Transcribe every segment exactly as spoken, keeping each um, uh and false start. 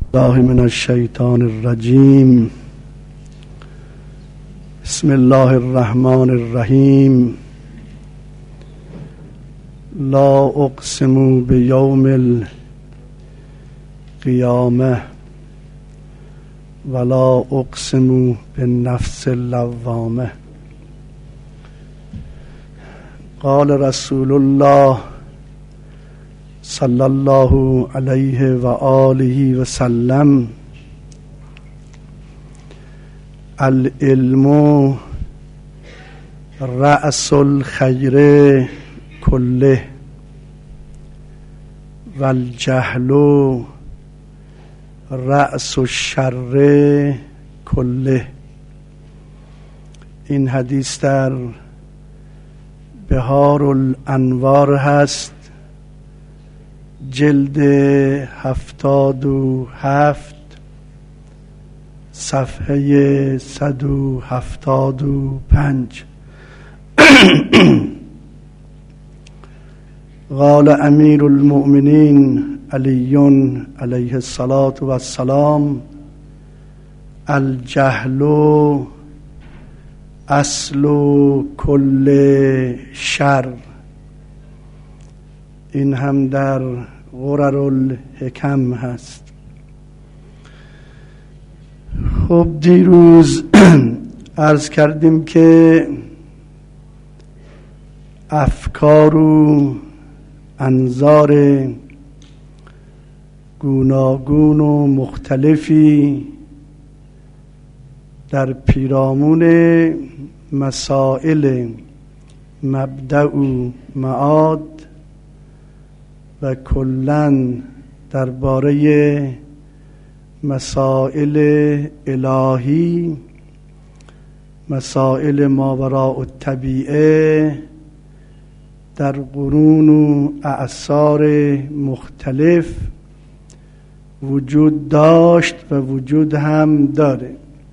الله من الشیطان الرجیم. بسم الله الرحمن الرحیم. لا اقسم بیوم القیامه ولا اقسم بالنفس اللوامه. قال رسول الله صلی الله علیه و آله و سلم: العلم رأس الخیر کله و الجهل رأس الشر کله. این حدیث در بهار الانوار هست، جلد هفتاد و هفت، صفحه صد و هفتاد و پنج. قال امیر المؤمنین علی علیه الصلاة و السلام: الجهل اصل کل شر. این هم در غرر الحکم هست. خب دیروز عرض کردیم که افکار و انظار گوناگون و مختلفی در پیرامون مسائل مبدأ و معاد و کلاً درباره مسائل الهی، مسائل ماوراء الطبیعه در قرون و اعصار مختلف وجود داشت و وجود هم داره.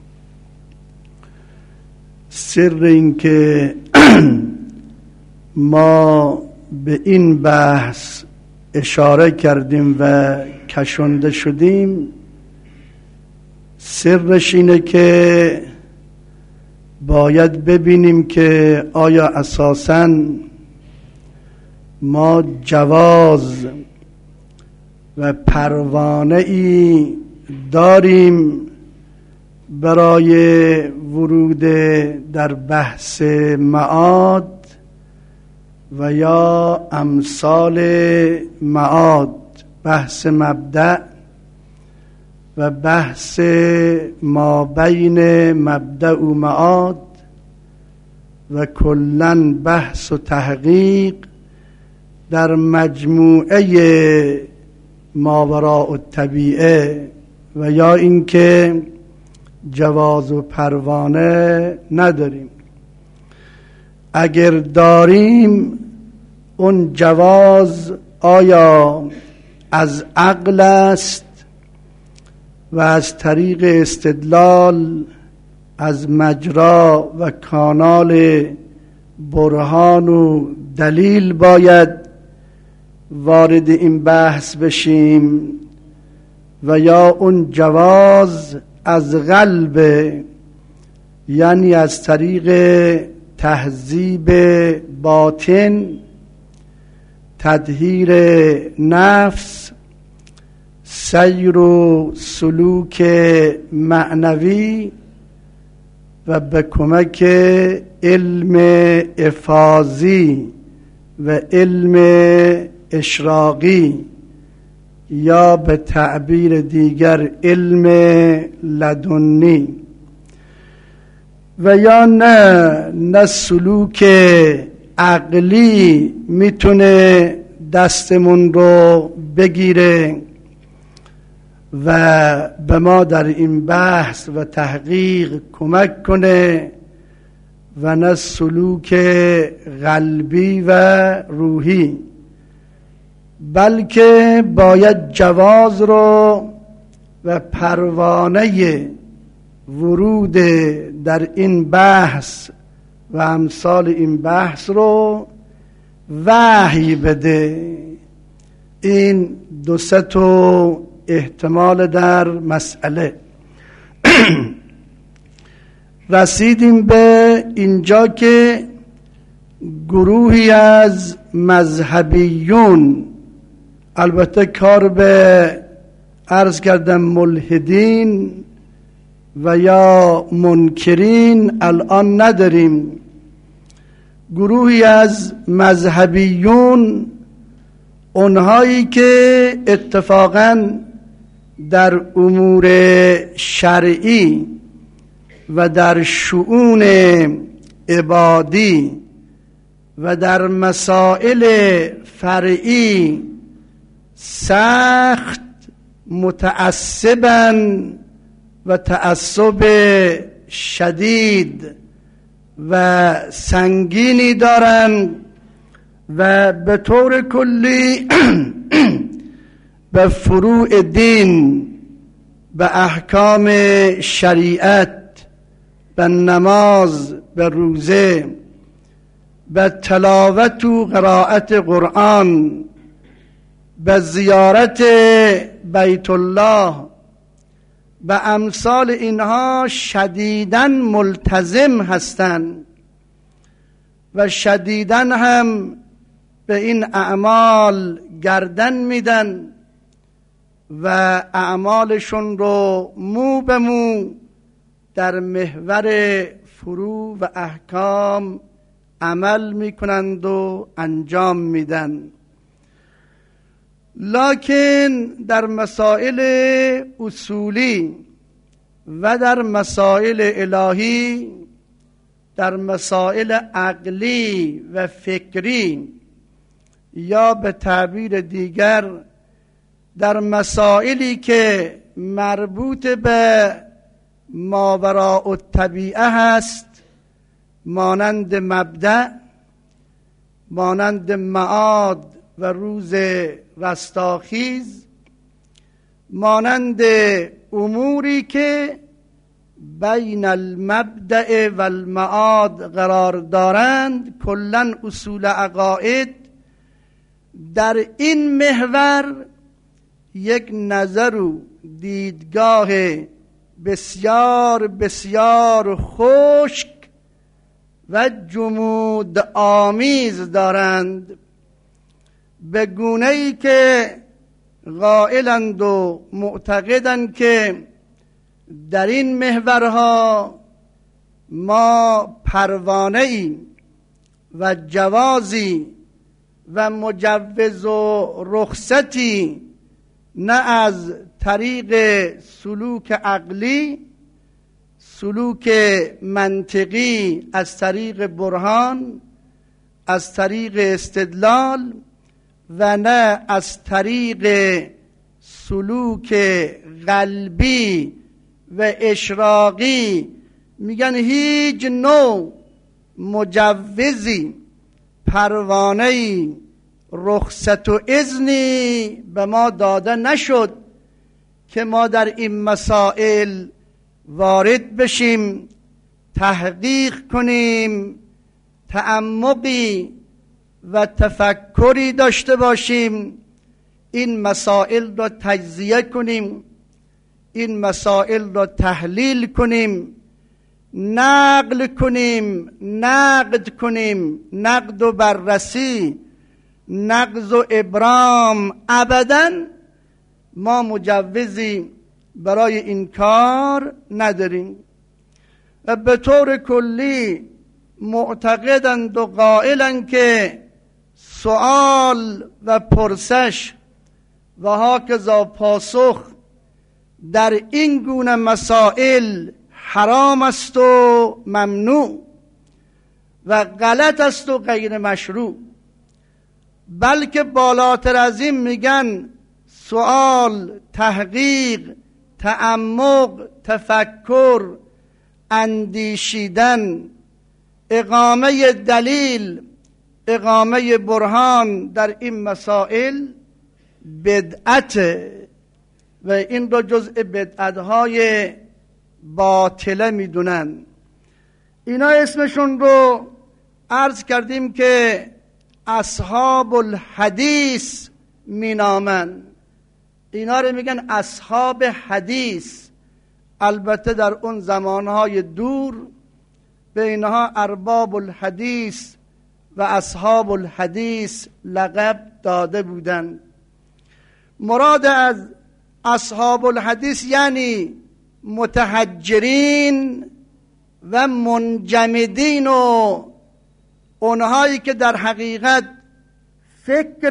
سر این که ما به این بحث اشاره کردیم و کشنده شدیم، سرش اینه که باید ببینیم که آیا اساساً ما جواز و پروانه ای داریم برای ورود در بحث معاد و یا امثال معاد، بحث مبدأ و بحث ما بین مبدأ و معاد و کلاً بحث و تحقیق در مجموعه ماوراء الطبیعه، و یا اینکه جواز و پروانه نداریم. اگر داریم اون جواز آیا از عقل است و از طریق استدلال از مجرا و کانال برهان و دلیل باید وارد این بحث بشیم، و یا اون جواز از قلب، یعنی از طریق تهذیب باطن، تطهیر نفس، سیر و سلوک معنوی و به کمک علم افاضی و علم اشراقی، یا به تعبیر دیگر علم لدنی، و یا نه نه سلوک عقلی میتونه دستمون رو بگیره و به ما در این بحث و تحقیق کمک کنه، و نه سلوک قلبی و روحی، بلکه باید جواز رو و پروانه ورود در این بحث و امثال این بحث رو وحی بده. این دو سه تا احتمال در مسئله. رسیدیم به اینجا که گروهی از مذهبیون، البته کار به عرض کردم ملحدین و یا منکرین الان نداریم، گروهی از مذهبیون، اونهایی که اتفاقاً در امور شرعی و در شؤون عبادی و در مسائل فرعی سخت متعصباً و تعصب شدید و سنگینی دارن و به طور کلی به فروع دین، به احکام شریعت، به نماز، به روزه، به تلاوت و قرائت قرآن، به زیارت بیت الله، به امثال اینها شدیداً ملتزم هستند و شدیداً هم به این اعمال گردن میدن و اعمالشون رو مو به مو در محور فروع و احکام عمل میکنند و انجام میدن. لکن در مسائل اصولی و در مسائل الهی، در مسائل عقلی و فکری، یا به تعبیر دیگر در مسائلی که مربوط به ماوراء الطبیعه هست، مانند مبدأ، مانند معاد و روز رستاخیز، مانند اموری که بین المبدأ و المعاد قرار دارند، کلاً اصول عقاید در این محور یک نظر و دیدگاه بسیار بسیار خشک و جمود آمیز دارند، به گونه‌ای که قائلند و معتقدند که در این محورها ما پروانه‌ای و جوازی و مجوز و رخصتی نه از طریق سلوک عقلی، سلوک منطقی از طریق برهان، از طریق استدلال، و نه از طریق سلوک قلبی و اشراقی، میگن هیچ نوع مجوزی، پروانه‌ای، رخصت و اذنی به ما داده نشد که ما در این مسائل وارد بشیم، تحقیق کنیم، تعمقی و تفکری داشته باشیم، این مسائل را تجزیه کنیم، این مسائل را تحلیل کنیم، نقل کنیم، نقد کنیم. نقد و بررسی، نقض و ابرام، ابداً ما مجوزی برای این کار نداریم. و به طور کلی معتقدند و قائلند که سوال و پرسش و هاکذا پاسخ در این گونه مسائل حرام است و ممنوع و غلط است و غیر مشروع، بلکه بالاتر از این میگن سوال، تحقیق، تعمق، تفکر، اندیشیدن، اقامه دلیل، اقامه برهان در این مسائل بدعت و این را جزء بدعت‌های باطله میدونن. اینا اسمشون رو عرض کردیم که اصحاب الحدیث مینامن. اینا رو میگن اصحاب حدیث. البته در اون زمانهای دور به اینها ارباب الحدیث و اصحاب الحدیث لقب داده بودند. مراد از اصحاب الحدیث یعنی متحجرین و منجمدین و اونهایی که در حقیقت فکر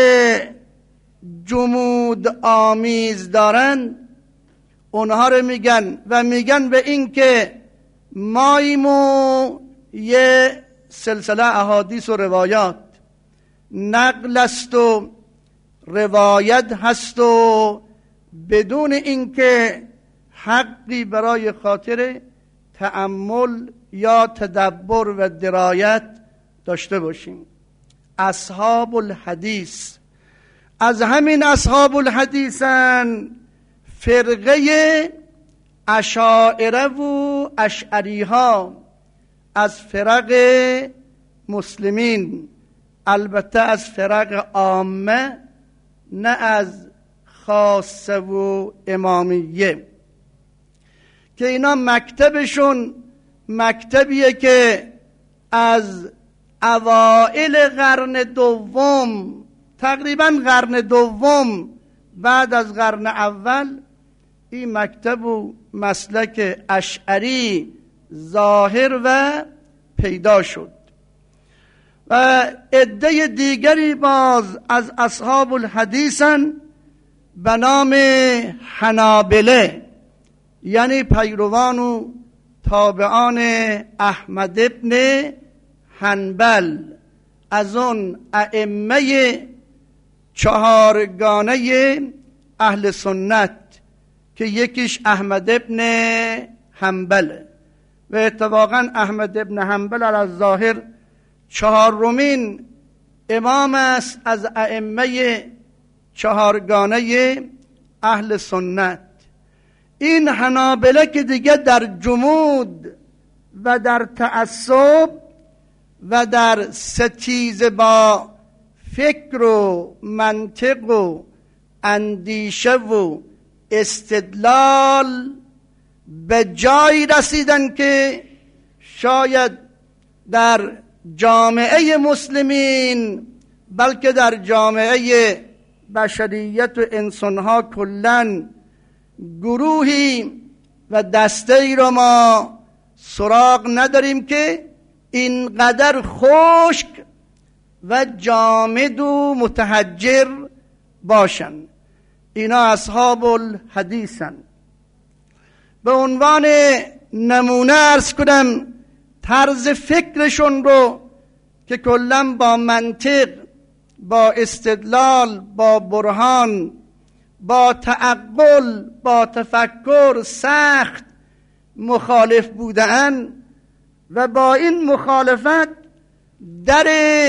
جمود آمیز دارند، اونها رو میگن و میگن به این که ماییم و یه سلسله احادیث و روایات نقل است و روایت هست و بدون اینکه حقی برای خاطر تأمل یا تدبر و درایت داشته باشیم. اصحاب الحدیث از همین اصحاب الحدیثن فرقه اشاعره و اشعری ها از فرق مسلمین، البته از فرق عامه نه از خاصه و امامیه، که اینا مکتبشون مکتبیه که از اوائل قرن دوم، تقریبا قرن دوم بعد از قرن اول، این مکتب و مسلک اشعری ظاهر و پیدا شد و عده دیگری باز از اصحاب الحدیثن به نام حنابله، یعنی پیروان و تابعان احمد ابن حنبل، از اون ائمه چهارگانه اهل سنت که یکیش احمد ابن حنبله و اتفاقا احمد ابن حنبل از ظاهر چهارمین امام است از ائمه چهارگانه اهل سنت. این حنابله که دیگه در جمود و در تعصب و در ستیزه با فکر و منطق و اندیشه و استدلال به جایی رسیدن که شاید در جامعه مسلمین، بلکه در جامعه بشریت و انسانها کلن، گروهی و دسته‌ای رو ما سراغ نداریم که اینقدر خشک و جامد و متحجر باشن. اینا اصحاب الحدیثن. به عنوان نمونه عرض کنم طرز فکرشون رو که کلا با منطق، با استدلال، با برهان، با تعقل، با تفکر سخت مخالف بودن و با این مخالفت در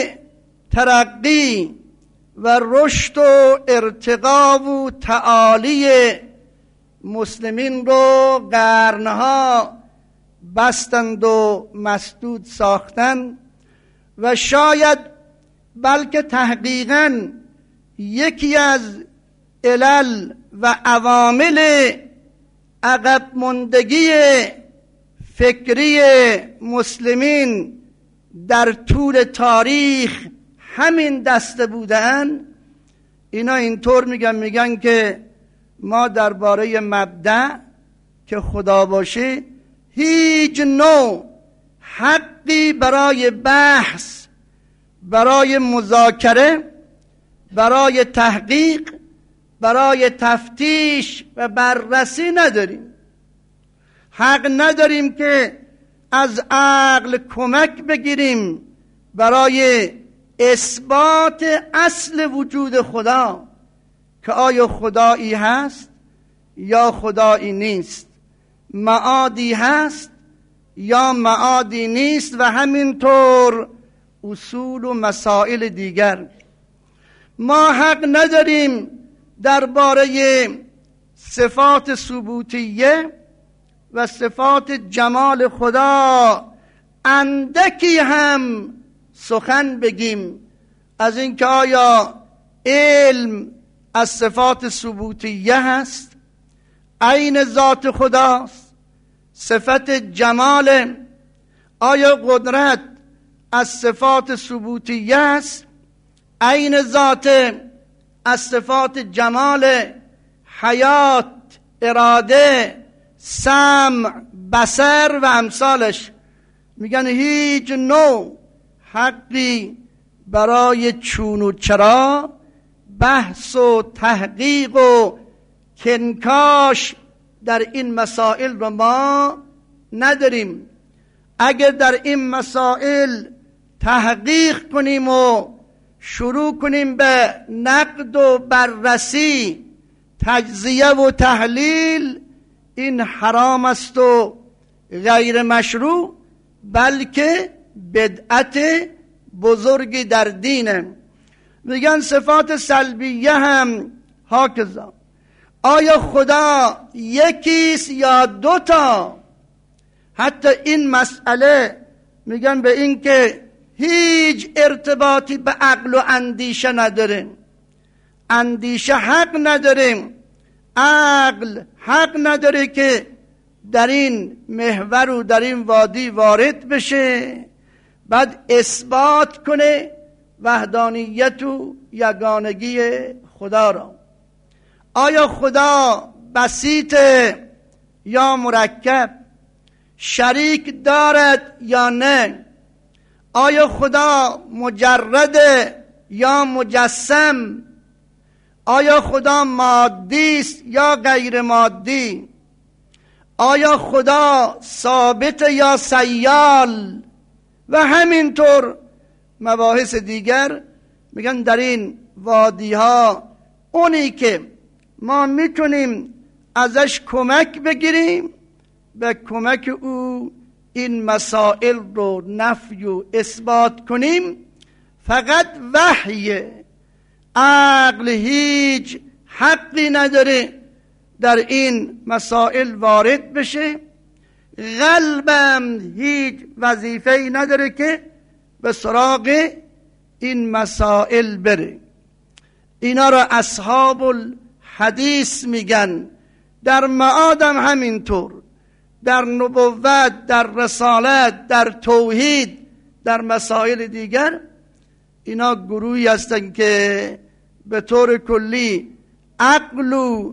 ترقی و رشد و ارتقا و تعالی مسلمین رو قرنها بستند و مسدود ساختند و شاید بلکه تحقیقاً یکی از علل و عوامل عقب ماندگی فکری مسلمین در طول تاریخ همین دسته بودن. اینا اینطور میگن میگن که ما درباره مبدأ که خدا باشه هیچ نوع حقی برای بحث، برای مذاکره، برای تحقیق، برای تفتیش و بررسی نداریم. حق نداریم که از عقل کمک بگیریم برای اثبات اصل وجود خدا، که آیا خدایی هست یا خدایی نیست، معادی هست یا معادی نیست و همینطور اصول و مسائل دیگر. ما حق نداریم درباره صفات ثبوتیه و صفات جمال خدا اندکی هم سخن بگیم، از اینکه آیا علم از صفات ثبوتیه هست، عین ذات خداست، صفت جمال. آیا قدرت از صفات ثبوتیه است، عین ذات، از صفات جمال، حیات، اراده، سمع، بصر و امثالش. میگن هیچ نوع حقی برای چون و چرا بحث و تحقیق و کنکاش در این مسائل رو ما نداریم. اگر در این مسائل تحقیق کنیم و شروع کنیم به نقد و بررسی، تجزیه و تحلیل، این حرام است و غیر مشروع، بلکه بدعت بزرگی در دینه. میگن صفات سلبیه هم هاکذا. آیا خدا یکیست یا دوتا؟ حتی این مسئله میگن به این که هیچ ارتباطی به عقل و اندیشه نداره. اندیشه حق نداره، عقل حق نداره که در این محور و در این وادی وارد بشه، بعد اثبات کنه وحدانیت و یگانگی خدا را. آیا خدا بسیطه یا مرکب؟ شریک دارد یا نه؟ آیا خدا مجرده یا مجسم؟ آیا خدا مادی است یا غیر مادی؟ آیا خدا ثابت یا سیال؟ و همینطور مباحث دیگر. میگن در این وادی ها اونی که ما میتونیم ازش کمک بگیریم، به کمک او این مسائل رو نفی و اثبات کنیم، فقط وحیه. عقل هیچ حقی نداره در این مسائل وارد بشه، قلبم هیچ وظیفه‌ای نداره که به سراغ این مسائل بره. اینا را اصحاب الحدیث میگن. در معادم همینطور، در نبوت، در رسالت، در توحید، در مسائل دیگر، اینا گروهی هستن که به طور کلی عقل و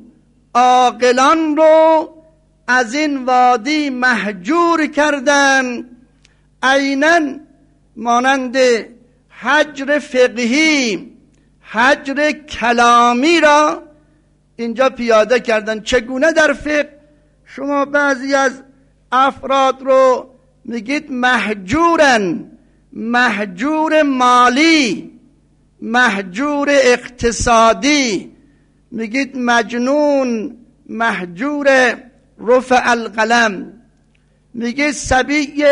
عاقلان رو از این وادی محجور کردن، عیناً مانند حجر فقهی، حجر کلامی را اینجا پیاده کردن. چگونه در فقه شما بعضی از افراد رو میگید محجورن، محجور مالی، محجور اقتصادی، میگید مجنون، محجور رفع القلم، میگید صبی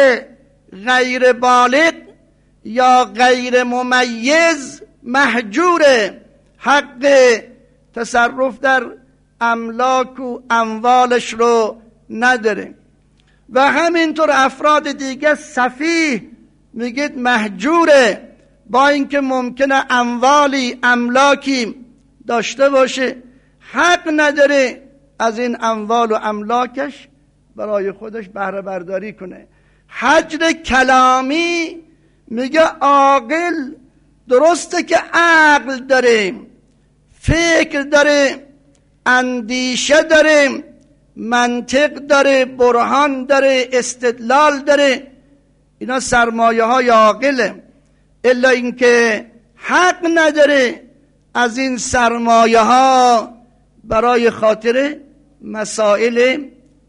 غیر بالغ یا غیر ممیز محجور، حق تصرف در املاک و اموالش رو نداره. و همینطور افراد دیگه سفیه میگید محجوره، با اینکه ممکنه اموالی املاکی داشته باشه، حق نداره از این اموال و املاکش برای خودش بهره برداری کنه. حجر کلامی میگه عاقل درسته که عقل داره، فکر داره، اندیشه داره، منطق داره، برهان داره، استدلال داره، اینا سرمایه های عاقله، الا اینکه حق نداره از این سرمایه ها برای خاطر مسائل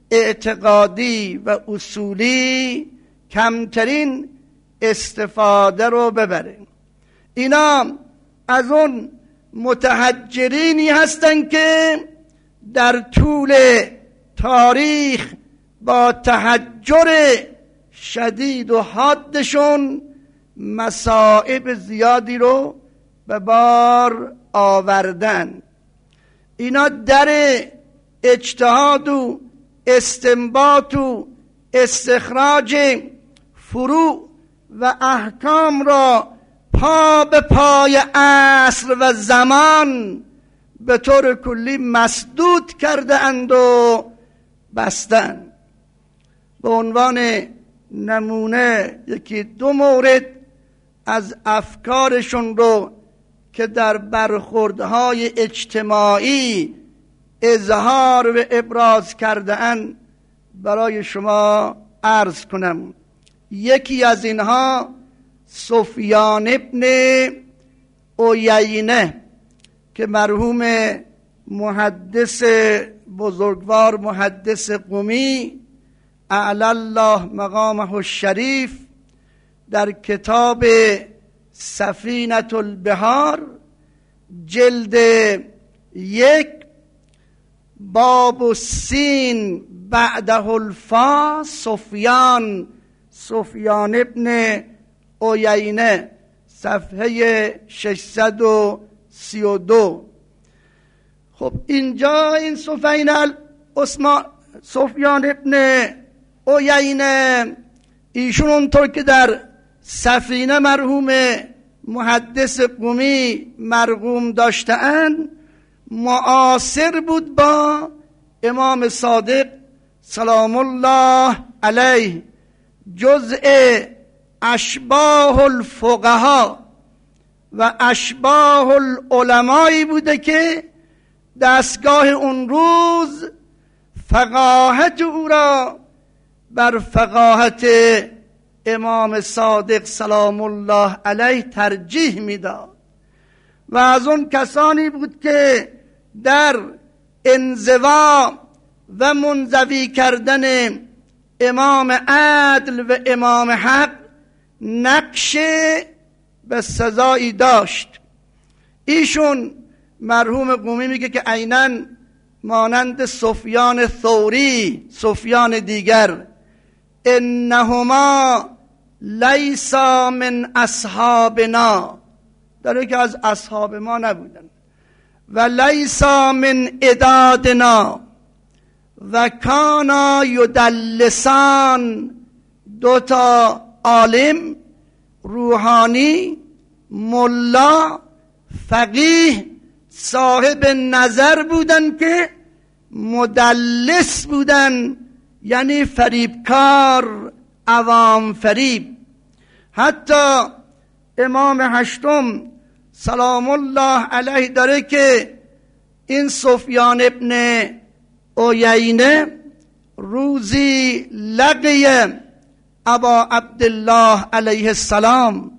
اعتقادی و اصولی کمترین استفاده رو ببره. اینا از اون متحجرینی هستن که در طول تاریخ با تحجر شدید و حادشون مصائب زیادی رو به بار آوردن. اینا در اجتهاد و استنباط و استخراج فروع و احکام را پا به پای عصر و زمان به طور کلی مسدود کرده اند و بستن. به عنوان نمونه یکی دو مورد از افکارشون رو که در برخوردهای اجتماعی اظهار و ابراز کرده اند برای شما عرض کنم. یکی از اینها سفیان ابن عیینه که مرحوم محدث بزرگوار، محدث قمی اعلی الله مقامه الشریف، در کتاب سفینة البحار جلد یک باب السین بعده الفا سفیان سفیان ابن عیینه صفحه ششصد و سی و دو. خب اینجا این سفیان عثمان سفیان ابن عیینه ایشون اونطور که در سفینه مرحوم محدث قمی مرقوم داشته‌اند معاصر بود با امام صادق سلام الله علیه، جزء اشباه الفقها و اشباه العلمایی بوده که دستگاه اون روز فقاهت او را بر فقاهت امام صادق سلام الله علیه ترجیح میداد و از اون کسانی بود که در انزوا و منزوی کردن امام عدل و امام حق نقش به سزایی داشت. ایشون مرحوم قمی میگه که عیناً مانند سفیان ثوری، سفیان دیگر، انهما لیسا من اصحابنا، داره که از اصحاب ما نبودن، و لیسا من عدادنا و کانا یدلسان، دوتا عالم روحانی ملا فقیه صاحب نظر بودن که مدلس بودن، یعنی فریبکار، عوام فریب. حتی امام هشتم سلام الله علیه داره که این سفیان ابن عیینه روزی لقی ابا عبدالله علیه السلام،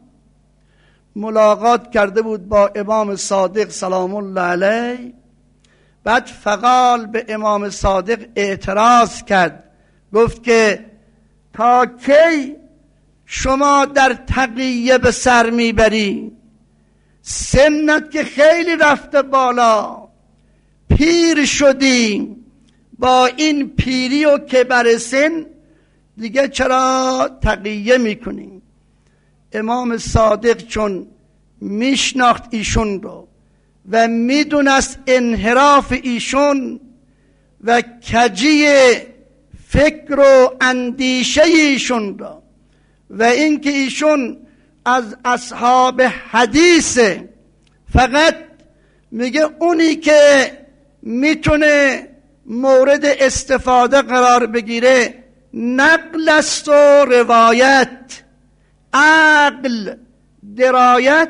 ملاقات کرده بود با امام صادق سلام الله علیه. بعد فقال به امام صادق اعتراض کرد، گفت که تا کی شما در تقیه به سر میبری؟ سنت که خیلی رفته بالا، پیر شدی، با این پیری و کبر سن دیگه چرا تقیه میکنی؟ امام صادق چون میشناخت ایشون رو و میدونست انحراف ایشون و کجی فکر و اندیشه ایشون رو و اینکه ایشون از اصحاب حدیثه، فقط میگه اونی که میتونه مورد استفاده قرار بگیره نقل است و روایت، عقل، درایت،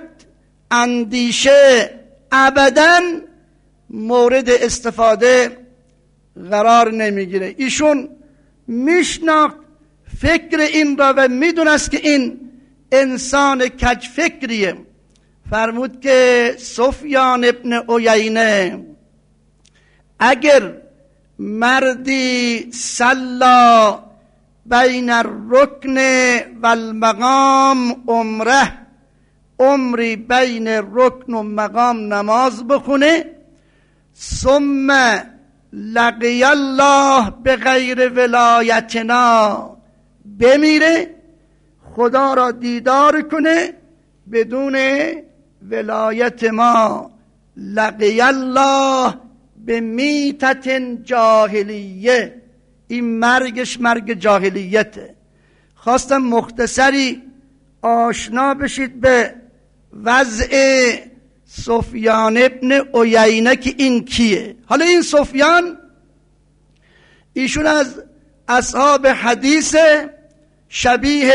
اندیشه ابداً مورد استفاده قرار نمیگیره. ایشون میشناخت فکر این را و میدونست که این انسان کج فکریه. فرمود که سفیان ابن عیینه اگر مردی صلا بین الرکن و المقام عمره، عمری بین رکن و مقام نماز بخونه، ثم لقی الله به غیر ولایتنا، بمیره خدا را دیدار کنه بدون ولایت ما، لقی الله به میتت جاهلیه، این مرگش مرگ جاهلیته. خواستم مختصری آشنا بشید به وضع سفیان ابن عیینه که این کیه؟ حالا این سفیان ایشون از اصحاب حدیث شبیه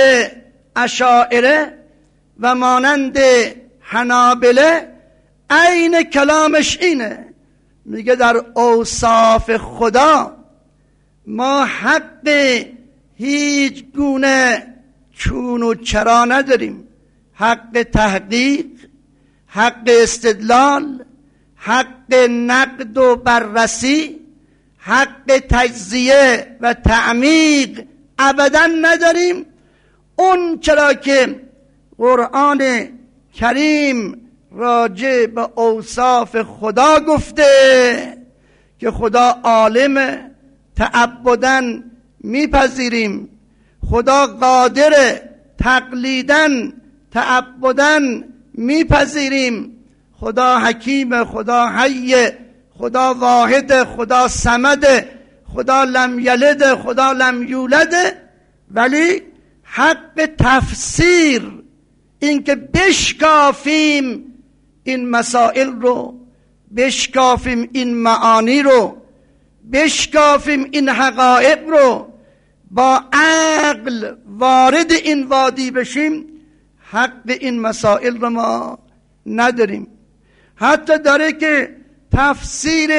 اشاعره و مانند حنابله. عین کلامش اینه، میگه در اوصاف خدا ما حق هیچ گونه چون و چرا نداریم. حق تحقیق، حق استدلال، حق نقد و بررسی، حق تجزیه و تعمیق ابدا نداریم. اون چرا که قرآن کریم راجع به اوصاف خدا گفته که خدا عالم، تعبداً میپذیریم. خدا قادر، تقلیداً تعبداً میپذیریم. خدا حکیم، خدا حی، خدا واحد، خدا صمد، خدا لم یلد، خدا لم یولد. ولی حق تفسیر، این که بشکافیم این مسائل رو، بشکافیم این معانی رو، بشکافیم این حقایق رو، با عقل وارد این وادی بشیم، حق این مسائل رو ما نداریم. حتی داره که تفسیر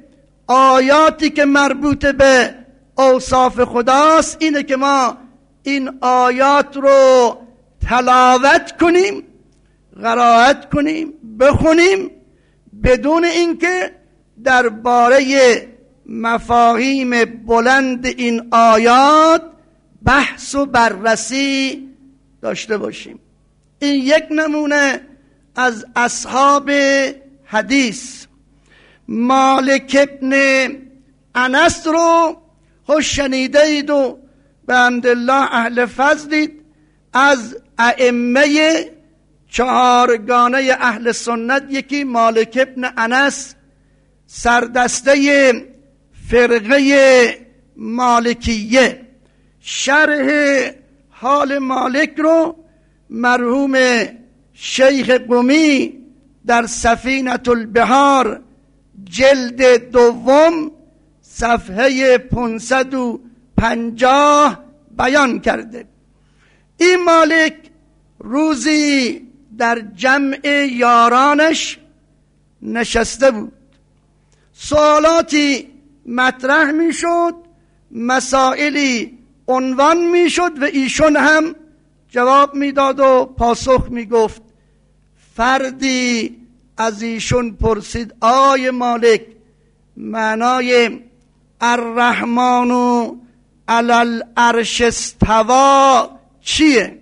آیاتی که مربوط به اوصاف خداست اینه که ما این آیات رو تلاوت کنیم، قرائت کنیم، بخونیم، بدون اینکه درباره مفاهیم بلند این آیات بحث و بررسی داشته باشیم. این یک نمونه از اصحاب حدیث. مالک ابن انس رو خوش شنیده اید و به حمدالله اهل فضلید. از ائمه چهارگانه اهل سنت یکی مالک ابن انس، سردسته فرقه مالکیه. شرح حال مالک رو مرحوم شیخ قمی در سفینة البحار جلد دوم صفحه پانصد و پنجاه بیان کرده. این مالک روزی در جمع یارانش نشسته بود، سوالاتی مطرح می شد، مسائلی عنوان می شد و ایشون هم جواب می داد و پاسخ می گفت. فردی از ایشون پرسید آی مالک، معنای الرحمن علی العرش استوا چیه؟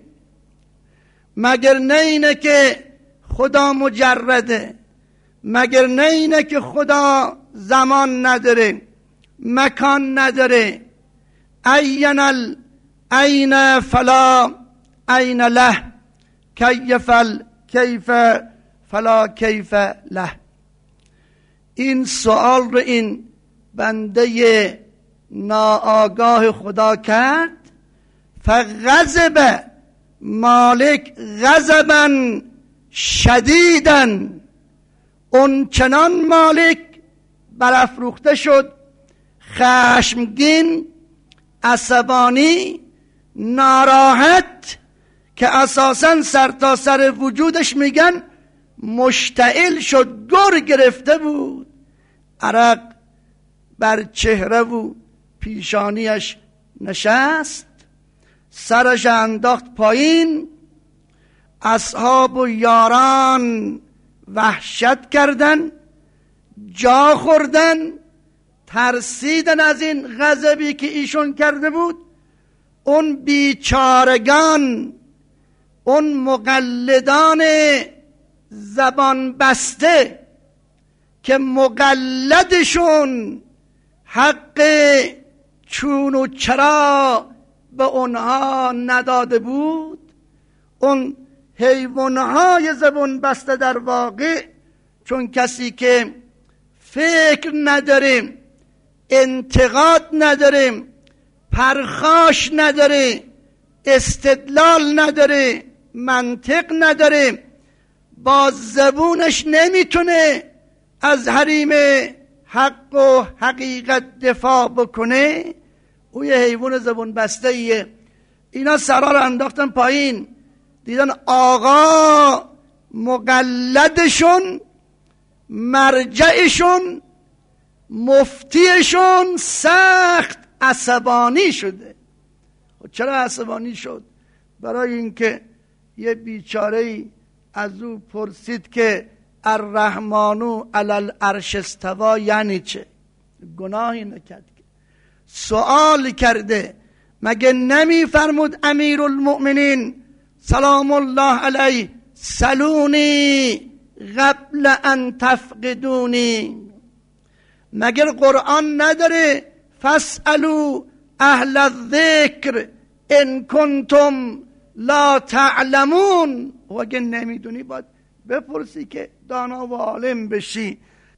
مگر نه اینه که خدا مجرده؟ مگر نه اینه که خدا زمان نداره، مکان نداره؟ عین ال عین فلا عین له، کیف کیف فلا کیف له. این سوال رو این بنده ناآگاه خدا کرد. فغضب مالک غضبا شدیدا، اون چنان مالک برافروخته شد، خشمگین، عصبانی، ناراحت، که اساساً سر تا سر وجودش میگن مشتعل شد، گر گرفته بود، عرق بر چهره و پیشانیش نشست، سرش انداخت پایین. اصحاب و یاران وحشت کردن، جا خوردن، ترسیدن از این غضبی که ایشون کرده بود. اون بیچارگان، اون مقلدان زبان بسته که مقلدشون حق چون و چرا به اونها نداده بود، اون حیوانهای زبان بسته در واقع، چون کسی که فکر نداره، انتقاد نداره، پرخاش نداره، استدلال نداره، منطق نداره، با زبونش نمیتونه از حریم حق و حقیقت دفاع بکنه، او یه حیوان زبون بسته ایه. اینا سرا رو انداختن پایین، دیدن آقا مقلدشون، مرجعشون، مفتیشون سخت عصبانی شده. چرا عصبانی شد؟ برای اینکه یه بیچاره‌ای از او پرسید که الرحمن علی العرش استوی یعنی چه؟ گناهی نکرد که سوال کرده. مگه نمی فرمود امیر المؤمنین سلام الله علیه سلونی قبل ان تفقدونی؟ مگر قرآن نداره فاسألوا اهل الذکر ان کنتم لا تعلمون؟ و اگه نمیدونی باید بپرسی که دانا و عالم بشی.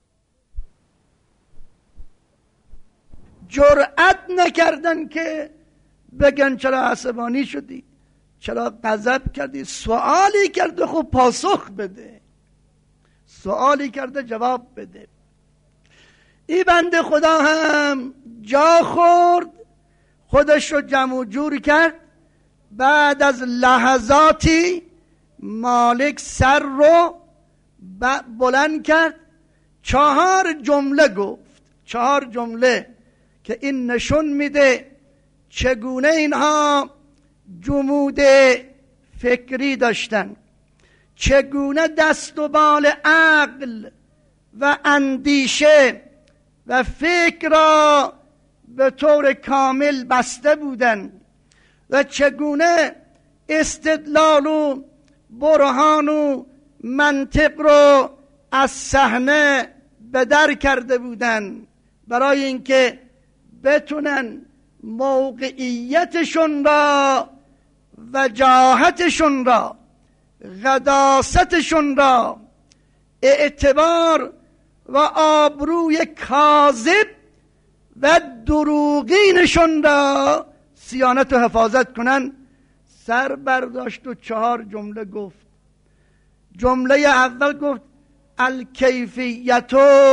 جرأت نکردن که بگن چرا عصبانی شدی، چرا غضب کردی. سوالی کرده خب پاسخ بده، سوالی کرده جواب بده. این بنده خدا هم جا خورد، خودش رو جمع جور کرد. بعد از لحظاتی مالک سر رو بلند کرد، چهار جمله گفت، چهار جمله که این نشون میده چگونه اینها جمود فکری داشتن، چگونه دست و بال عقل و اندیشه و فکر را به طور کامل بسته بودند و چگونه استدلال و برهان و منطق رو از صحنه به در کرده بودند برای اینکه بتونن موقعیتشون را، وجاهتشون را، قداستشون را، اعتبار و آبروی کاذب و دروغینشون را صیانت و حفاظت کنن. سر برداشت و چهار جمله گفت. جمله اول گفت الکیفیت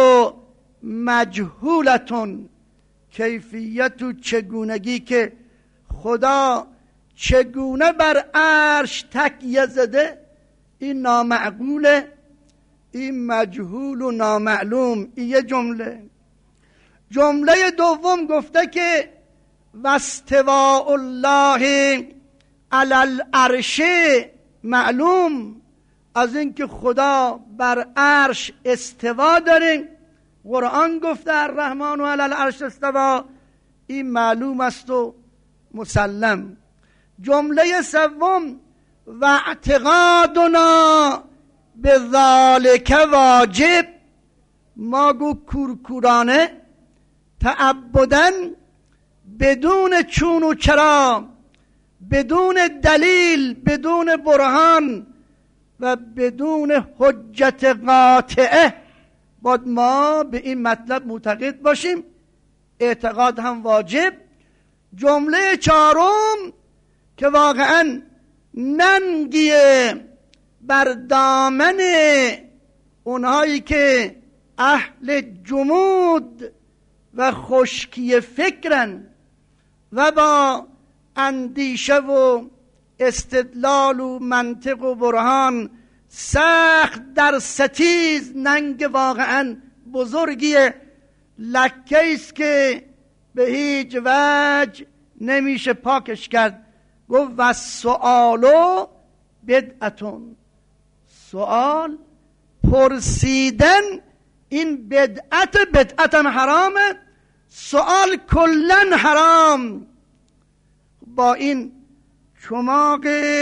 مجهولتون، کیفیت و چگونگی که خدا چگونه بر عرش تکیه زده این نامعقوله، این مجهول و نامعلوم. این یه جمله. جمله دوم گفته که واستواء الله علی العرش معلوم، از اینکه خدا بر عرش استوا داره. قرآن گفته الرحمن علی العرش استوا، این معلوم است و مسلم. جمله سوم و اعتقادنا به ذالک واجب، ما گو کورکورانه تعبدن بدون چون و چرا، بدون دلیل، بدون برهان و بدون حجت قاطعه باید ما به این مطلب معتقد باشیم. اعتقاد هم واجب. جمله چهارم که واقعا ننگیه بر دامن اونهایی که اهل جمود و خشکی فکرن و با اندیشه و استدلال و منطق و برهان سخت در ستیز، ننگ واقعا بزرگیه، لکه‌ایست که به هیچ وجه نمیشه پاکش کرد. گفت و سؤالو بدعتون، سؤال پرسیدن این بدعت، بدعتم حرامه، سؤال کلن حرام. با این چماق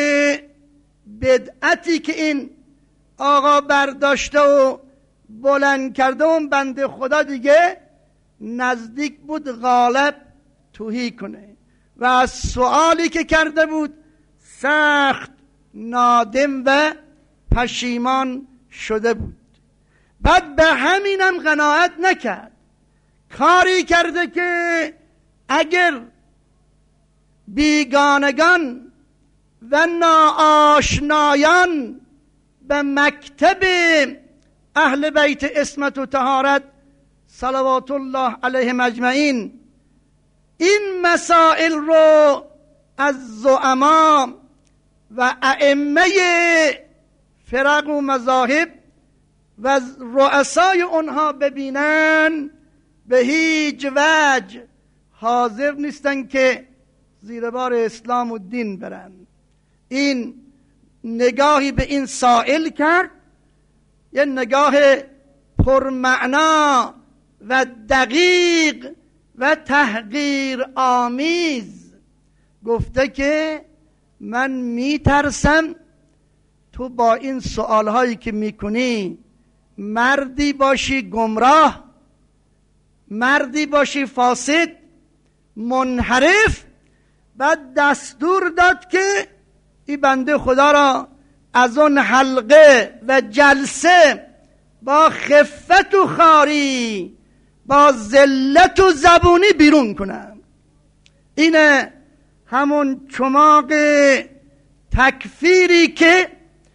بدعتی که این آقا برداشته و بلند کرده، اون بنده خدا دیگه نزدیک بود غالب توهی کنه و از سؤالی که کرده بود سخت نادم و پشیمان شده بود. بعد به همینم قناعت نکرد، کاری کرده که اگر بیگانگان و ناآشنایان به مکتب اهل بیت عصمت و طهارت صلوات الله علیهم اجمعین این مسائل رو از زعما و ائمه فرق و مذاهب و از رؤسای اونها ببینن به هیچ وجه حاضر نیستن که زیر بار اسلام و دین برن. این نگاهی به این سائل کرد، یه نگاه پرمعنا و دقیق و تحقیر آمیز. گفته که من میترسم تو با این سوالهایی که میکنی مردی باشی گمراه، مردی باشی فاسد منحرف. بعد دستور داد که این بنده خدا را از اون حلقه و جلسه با خفت و خاری، با ذلت و زبونی بیرون کنم. اینه همون چماق تکفیری که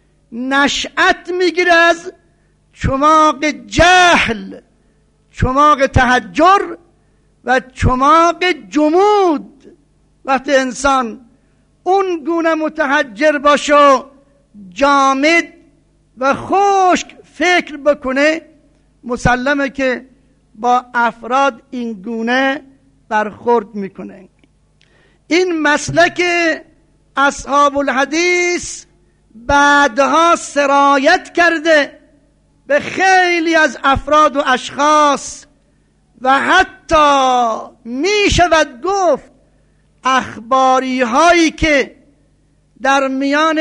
نشأت میگیره از چماق جهل، چماق تحجر و چماق جمود. وقتی انسان اون گونه متحجر باشه و جامد و خشک فکر بکنه، مسلمه که با افراد این گونه برخورد میکنه. این مسلک اصحاب الحدیث بعدها سرایت کرده به خیلی از افراد و اشخاص و حتی می شود گفت اخباری هایی که در میان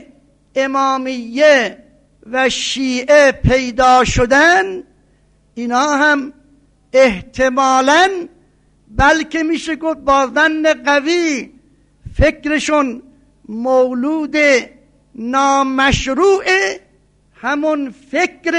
امامیه و شیعه پیدا شدن، اینا هم احتمالاً بلکه میشه گفت با ظن قوی فکرشون مولود نامشروع همون فکر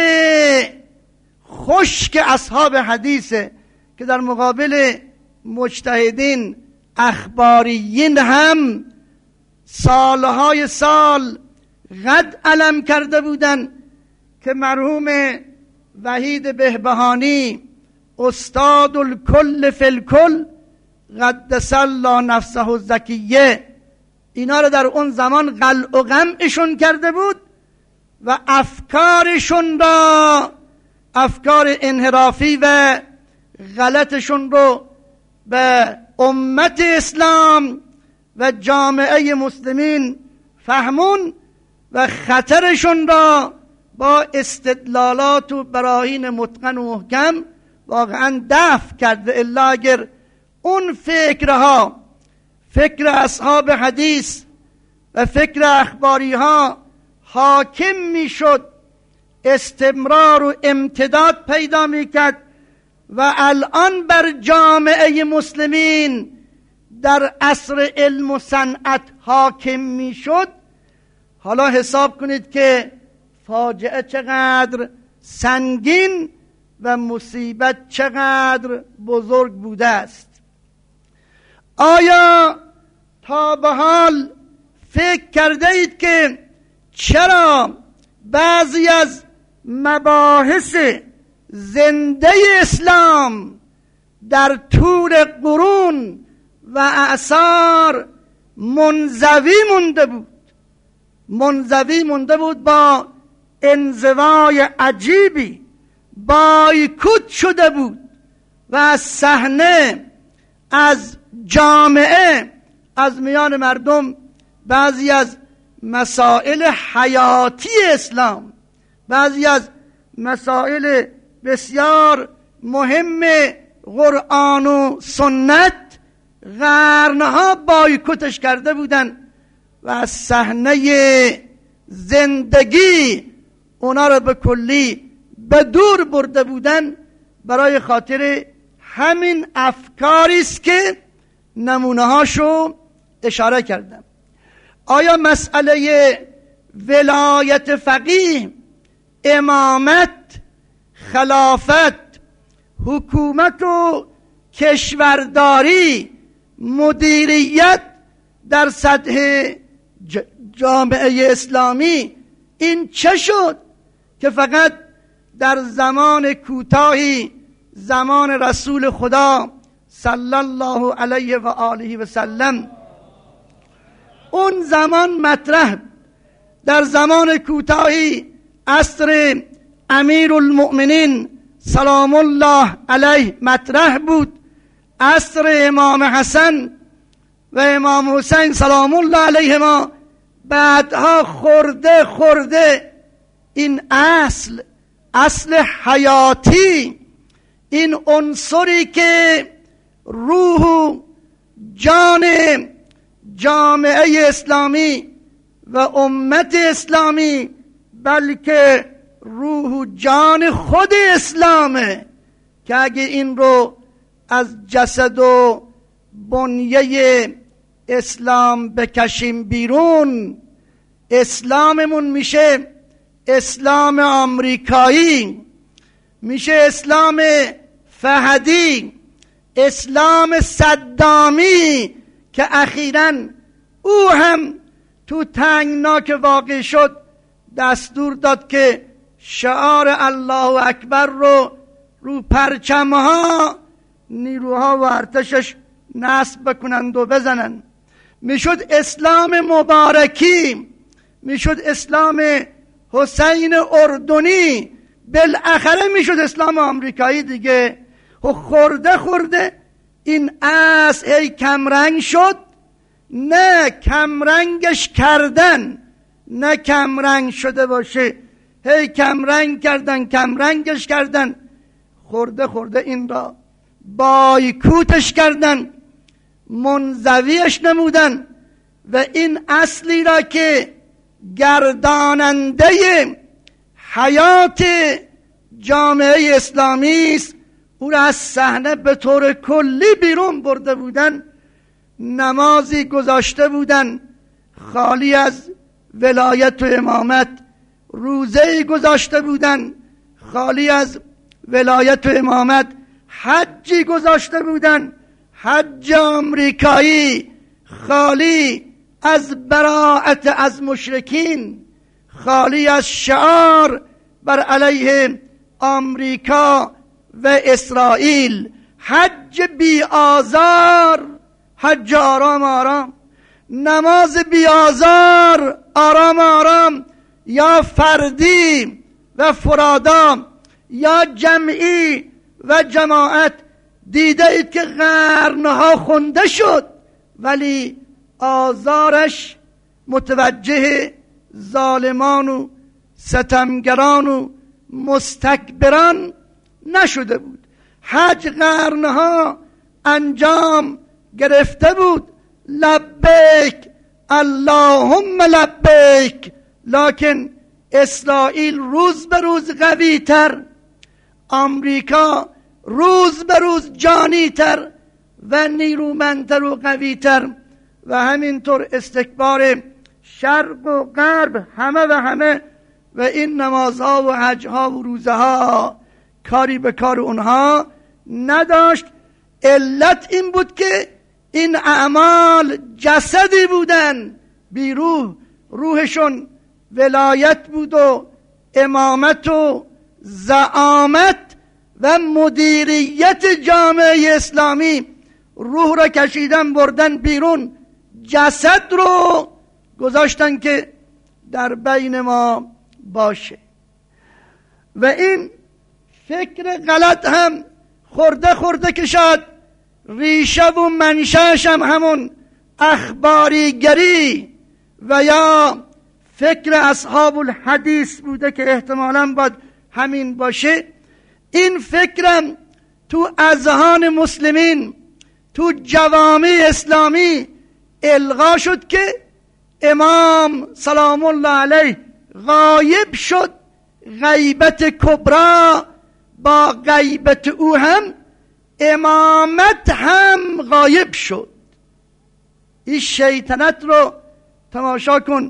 خشک اصحاب حدیثه که در مقابل مجتهدین اخباریین هم سالهای سال قد علم کرده بودن که مرحوم وحید بهبهانی استاد الکل فی الکل قدس الله نفسه الزکیه اینا رو در اون زمان قلع و قمعشون کرده بود و افکارشون را، افکار انحرافی و غلطشون رو به امت اسلام و جامعه مسلمین فهمون و خطرشون را با استدلالات و براهین متقن و محکم واقعا دفع کرد. الا اگر اون فکرها، فکر اصحاب حدیث و فکر اخباری ها حاکم می شد، استمرار و امتداد پیدا می کرد و الان بر جامعه مسلمین در عصر علم و صنعت حاکم می شد، حالا حساب کنید که فاجعه چقدر سنگین و مصیبت چقدر بزرگ بوده است. آیا تا به حال فکر کرده اید که چرا بعضی از مباحث زنده اسلام در طول قرون و اعصار منزوی مونده بود؟ منزوی مونده بود، با انزوای عجیبی بایکوت شده بود و از صحنه، از جامعه، از میان مردم بعضی از مسائل حیاتی اسلام، بعضی از مسائل بسیار مهم قرآن و سنت قرنها بایکوتش کرده بودن و از صحنه زندگی اونا رو به کلی به دور برده بودن. برای خاطر همین افکاری است که نمونه هاشو اشاره کردم. آیا مسئله ولایت فقیه، امامت، خلافت، حکومت و کشورداری، مدیریت در سطح جامعه اسلامی، این چه شد که فقط در زمان کوتاهی، زمان رسول خدا صلی الله علیه و آله و سلم، اون زمان مطرح، در زمان کوتاهی عصر امیر المؤمنین سلام الله علیه مطرح بود، عصر امام حسن و امام حسین سلام الله علیهما، بعدها خورده خورده این اصل، اصل حیاتی، این عنصری که روح و جان جامعه اسلامی و امت اسلامی، بلکه روح و جان خود اسلامه، که اگه این رو از جسد و بنیه اسلام بکشیم بیرون، اسلاممون میشه اسلام آمریکایی، میشه اسلام فهدی، اسلام صدامی که اخیراً او هم تو تنگناک واقع شد دستور داد که شعار الله اکبر رو رو پرچمها نیروها و ارتشش نصب بکنند و بزنن. میشد اسلام مبارکی، میشد اسلام حسین اردنی، بالاخره میشد اسلام آمریکایی دیگه. خورده خورده این اصل ای کمرنگ شد، نه کمرنگش کردن، نه کمرنگ شده باشه، هی کمرنگ کردن کمرنگش کردن، خورده خورده این را بایکوتش کردن، منزویش نمودن و این اصلی را که گرداننده حیات جامعه اسلامی است او را از صحنه به طور کلی بیرون برده بودن. نمازی گذاشته بودن خالی از ولایت و امامت، روزه‌ای گذاشته بودن خالی از ولایت و امامت، حجی گذاشته بودن، حج آمریکایی خالی از براءت از مشرکین، خالی از شعار بر علیه آمریکا و اسرائیل، حج بی آزار، حج آرام آرام، نماز بی آزار آرام آرام، یا فردی و فرادا یا جمعی و جماعت. دیده اید که قرنها خونده شد ولی آزارش متوجه ظالمان و ستمگران و مستکبران نشده بود. حج قرنها انجام گرفته بود، لبیک اللهم لبیک، لکن اسرائیل روز به روز قوی تر، آمریکا روز به روز جانی تر و نیرومندتر و قوی تر، و همینطور استکبار شرق و غرب، همه و همه، و این نمازها و حجها و روزها کاری به کار اونها نداشت. علت این بود که این اعمال جسدی بودن بی روح، روحشون ولایت بود و امامت و زعامت و مدیریت جامعه اسلامی. روح را کشیدن بردن بیرون، جسد رو گذاشتن که در بین ما باشه. و این فکر غلط هم خورده خورده که شاید ریشه و منشأش هم همون اخباریگری و یا فکر اصحاب الحدیث بوده که احتمالاً باید همین باشه. این فکرم تو اذهان مسلمین، تو جوامع اسلامی الغا شد که امام سلام الله علیه غایب شد، غیبت کبرا با غیبت او هم امامت هم غایب شد. این شیطنت رو تماشا کن،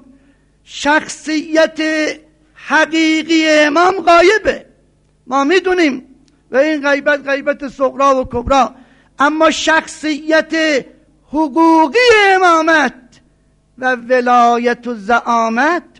شخصیت حقیقی امام غایبه، ما میدونیم، و این غیبت غیبت صغرا و کبرا، اما شخصیت حقوقی امامت و ولایت و زعامت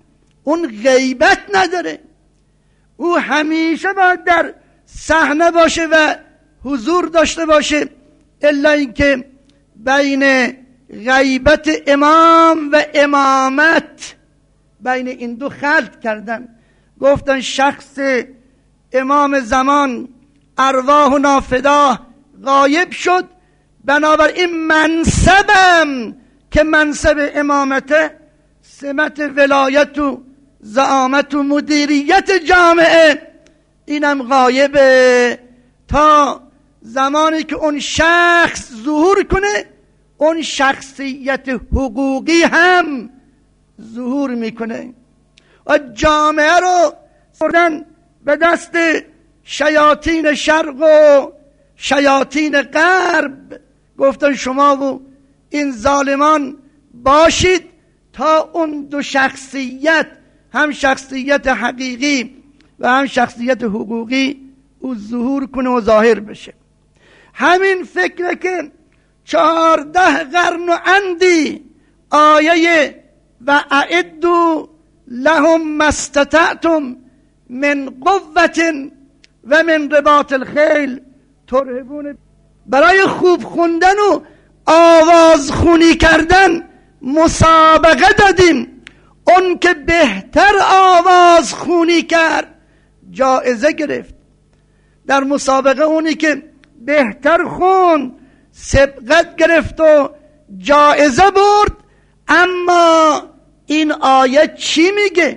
اون غیبت نداره، او همیشه باید در صحنه باشه و حضور داشته باشه، الا اینکه بین غیبت امام و امامت بین این دو خلط کردن. گفتن شخص امام زمان ارواح نافدا غایب شد، بنابراین منصبم که منصب امامته، سمت ولایت و زعامت و مدیریت جامعه، اینم غایبه تا زمانی که اون شخص ظهور کنه. اون شخصیت حقوقی هم ظهور میکنه و جامعه رو بردن به دست شیاطین شرق و شیاطین غرب. گفتن شما و این ظالمان باشید تا اون دو شخصیت، هم شخصیت حقیقی و هم شخصیت حقوقی، او ظهور کنه و ظاهر بشه. همین فکره که چهارده قرن و اندی آیه و اعدوا لهم ما استطعتم من قوة و من رباط الخیل ترهبون، برای خوب خوندن و آواز خونی کردن مسابقه دادیم. اون که بهتر آواز خونی کرد جایزه گرفت. در مسابقه اونی که بهتر خون سبقت گرفت و جایزه برد. اما این آیه چی میگه؟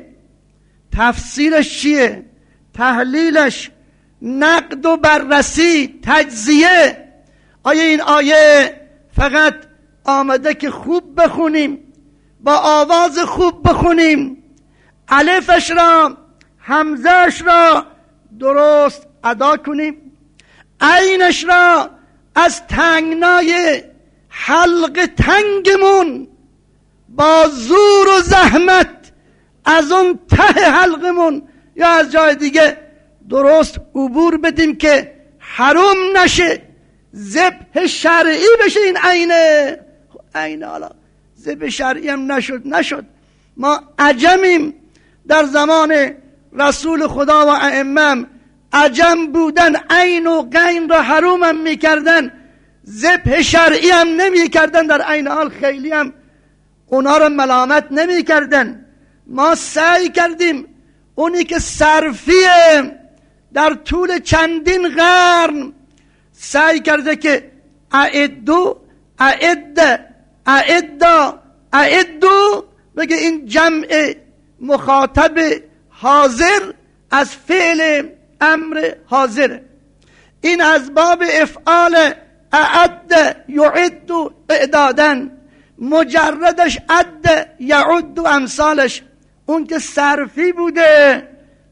تفسیرش چیه؟ تحلیلش، نقد و بررسی، تجزیه. آیا این آیه فقط آمده که خوب بخونیم، با آواز خوب بخونیم، الفش را همزهش را درست ادا کنیم، عینش را از تنگنای حلق تنگمون با زور و زحمت از اون ته حلقمون یا از جای دیگه درست عبور بدیم که حرام نشه، ذبح شرعی بشه این عینه. عینه حالا ذبح شرعی هم نشد نشد ما عجمیم. در زمان رسول خدا و ائمه عجم بودن، عین و غین را حرام هم میکردن، ذبح شرعی هم نمیکردن، در عین حال خیلی هم اونا را ملامت نمیکردن. ما سعی کردیم اونی که صرفیه در طول چندین قرن سعی کرده که اعدو اعد اعدا اعدو بگه، این جمع مخاطب حاضر از فعل امر حاضر، این از باب افعال اعد یعد اعدادن، مجردش عد یعد و امثالش. اون که صرفی بوده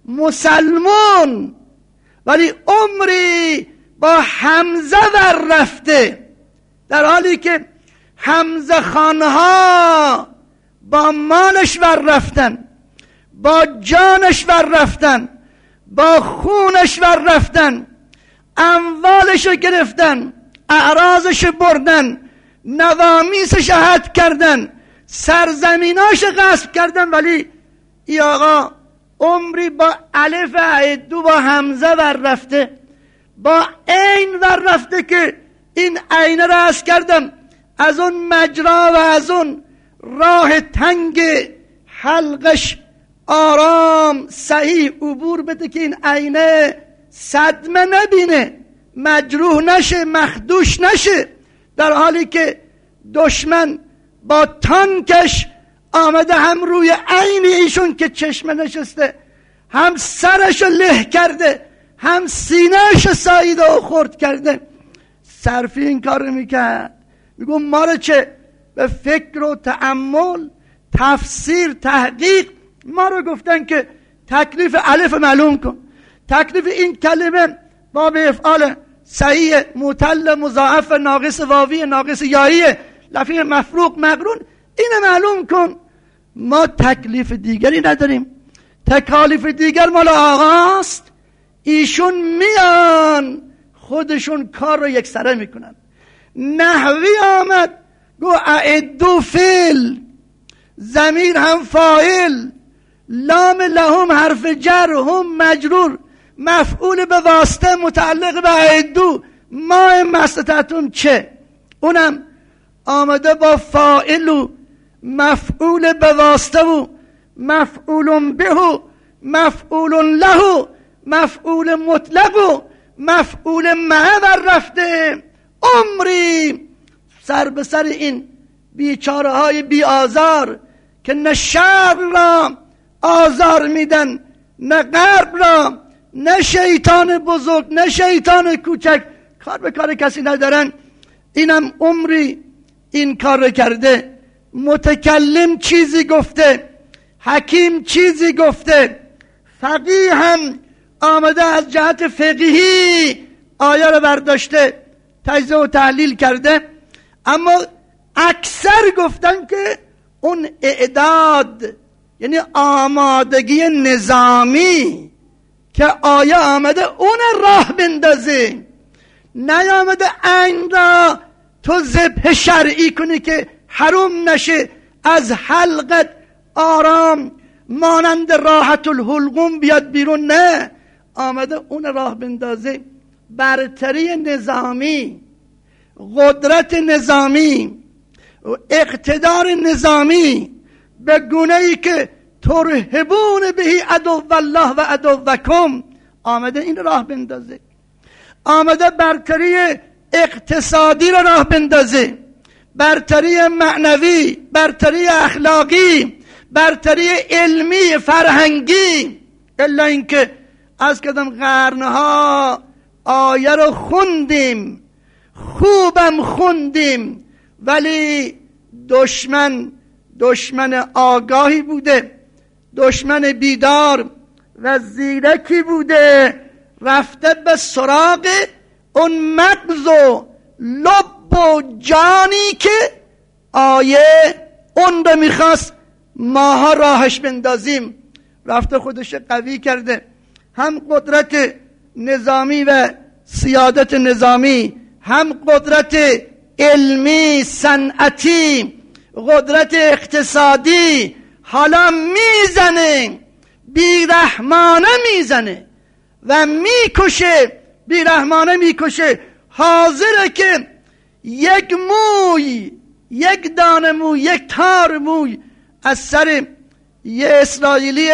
مسلمون ولی عمری با حمزه ور رفته، در حالی که حمزه خانها با مالش ور رفتن، با جانش ور رفتن، با خونش ور رفتن، اموالش گرفتن، اعراضش بردن، نوامیسش حد کردن، سرزمیناش غصب کردن، ولی ای آقا عمری با الف اعدو با حمزه ور رفته، با عین ور رفته که این عینه را از کردم از اون مجرا و از اون راه تنگ حلقش آرام صحیح عبور بده که این عینه صدمه نبینه، مجروح نشه، مخدوش نشه، در حالی که دشمن با تانکش آمده هم روی عین ایشون که چشمه نشسته، هم سرشو له کرده، هم سینهشو ساییده و خورد کرده. صرفی این کار رو میکرد. میگم ما رو چه؟ به فکر و تأمل، تفسیر، تحقیق ما رو گفتن که تکلیف الف معلوم کن، تکلیف این کلمه باب افعال صحیح معتل مضاعف ناقص واوی ناقص یایی لفظ مفروق مقرون، اینو معلوم کن. ما تکلیف دیگری نداریم، تکالیف دیگر مال آقاست. ایشون میان خودشون کار رو یک سره میکنن. نحوی آمد گو اعدو فعل، ضمیر هم فاعل، لام لهم حرف جر، هم مجرور، مفعول به واسطه متعلق به اعدوا، ما مستطعتم چه، اونم آمده با فاعل و مفعول به واسطه و مفعول به و مفعول له، مفعول مطلق و مفعول معه رفته. عمری سر به سر این بیچاره های بی آزار که نه شر را آزار میدن، نه غرب را، نه شیطان بزرگ نه شیطان کوچک، کار به کار کسی ندارن، اینم عمری این کار رو کرده. متکلم چیزی گفته، حکیم چیزی گفته، فقیه هم آمده از جهت فقهی آیه رو برداشته تجزیه و تحلیل کرده، اما اکثر گفتن که اون اعداد یعنی آمادگی نظامی که آیه آمده اون راه بندازه، نیامده عین را تو ذبح شرعی کنی که حرام نشه، از حلقت آرام مانند راحت الحلقوم بیاد بیرون، نه، آمده اون راه بندازه. برتری نظامی، قدرت نظامی، اقتدار نظامی به گونه‌ای که ترهبون بهی عدو الله و عدوکم، آمده این راه بندازه. آمده برتری اقتصادی را راه بندازه، برتری معنوی، برتری اخلاقی، برتری علمی فرهنگی. الا اینکه از کدام قرنها آیه رو خوندیم، خوبم خوندیم، ولی دشمن دشمن آگاهی بوده، دشمن بیدار و زیرکی بوده، رفته به سراغ اون مغز و لب و جانی که آیه اون رو میخواست ماها راهش بندازیم، رفته خودش قوی کرده. هم قدرت نظامی و سیادت نظامی، هم قدرت علمی صنعتی، قدرت اقتصادی، حالا میزنه، بیرحمانه میزنه و میکشه، بیرحمانه میکشه. حاضره که یک موی، یک دانه موی، یک تار موی از سر یه اسرائیلی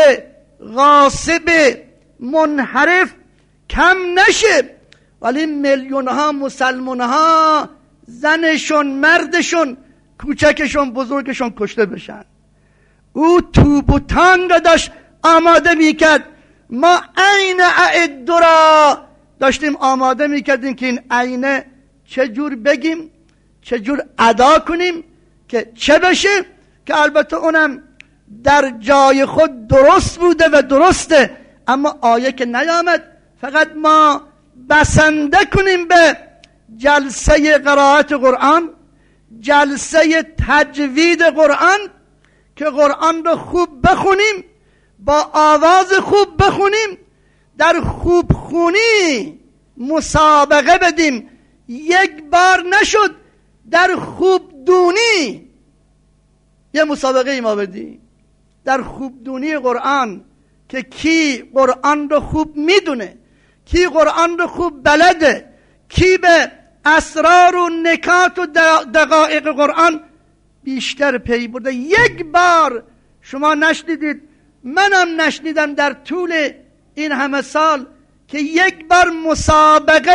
غاصب منحرف کم نشه، ولی میلیون ها مسلمان ها، زنشون، مردشون، کوچکشون، بزرگشون کشته بشن. او توپ و تانگ را داشت آماده میکرد. ما عین اعد را داشتیم آماده میکردیم که این عینه چجور بگیم، چجور ادا کنیم که چه بشه، که البته اونم در جای خود درست بوده و درسته، اما آیه که نیامد. فقط ما بسنده کنیم به جلسه قرائت قرآن، جلسه تجوید قرآن، که قرآن رو خوب بخونیم، با آواز خوب بخونیم، در خوب خونی مسابقه بدیم. یک بار نشد در خوب دونی یه مسابقه ای ما بدیم، در خوب دونی قرآن، که کی قرآن رو خوب میدونه، کی قرآن رو خوب بلده، کی به اسرار و نکات و دقایق قرآن بیشتر پی برده. یک بار شما نشنیدید، منم نشنیدم در طول این همه سال، که یک بار مسابقه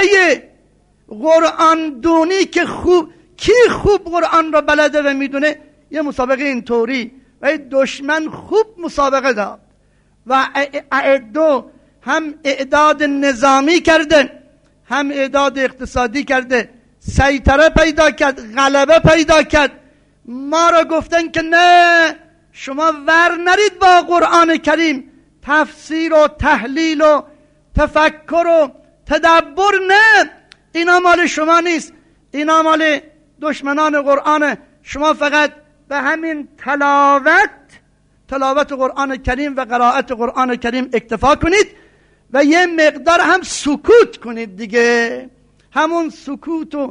قرآن دونی که خوب، کی خوب قرآن رو بلده و میدونه، یه مسابقه اینطوری. و دشمن خوب مسابقه داد و اعدو، هم اعداد نظامی کرده، هم اعداد اقتصادی کرده، سیطره پیدا کرد، غلبه پیدا کرد. ما را گفتن که نه، شما ور نرید با قرآن کریم، تفسیر و تحلیل و تفکر و تدبر، نه، اینا مال شما نیست، اینا مال دشمنان قرآن. شما فقط به همین تلاوت تلاوت قرآن کریم و قرائت قرآن کریم اکتفا کنید و یه مقدار هم سکوت کنید دیگه. همون سکوت و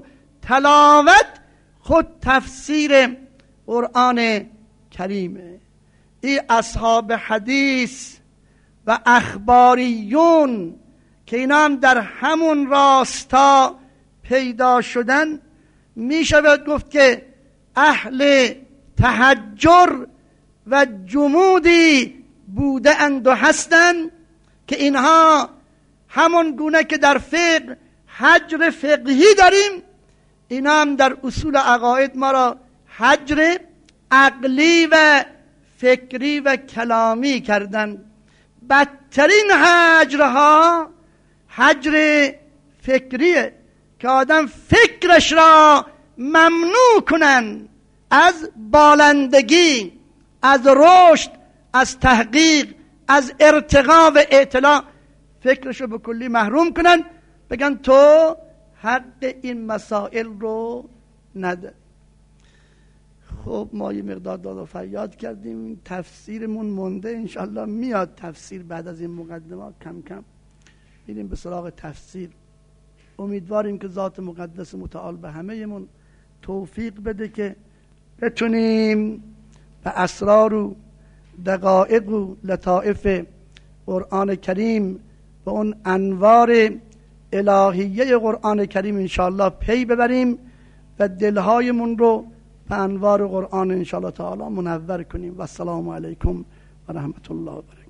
تلاوت خود تفسیر قرآن کریمه. این اصحاب حدیث و اخباریون که اینا هم در همون راستا پیدا شدن، می شود گفت که اهل تحجر و جمودی بوده اند و هستند که اینها همون گونه که در فقه حجر فقهی داریم، اینا هم در اصول عقاید ما را حجر عقلی و فکری و کلامی کردن. بدترین حجرها حجر فکریه که آدم فکرش را ممنوع کنن از بالندگی، از رشد، از تحقیق، از ارتقا و اطلاع، فکرش رو به کلی محروم کنن، بگن تو حق این مسائل رو نده. خب ما یه مقدار داد و فریاد کردیم، تفسیرمون مونده، انشالله میاد تفسیر بعد از این مقدمات کم کم میریم به سراغ تفسیر. امیدواریم که ذات مقدس متعال به همه من توفیق بده که بتونیم به اسرار و دقایق و لطائف قرآن کریم و اون انوار الهیه قرآن کریم انشاءالله پی ببریم و دلهایمون رو به انوار قرآن انشاءالله تعالی منور کنیم. و السلام علیکم و رحمت الله و برکاته.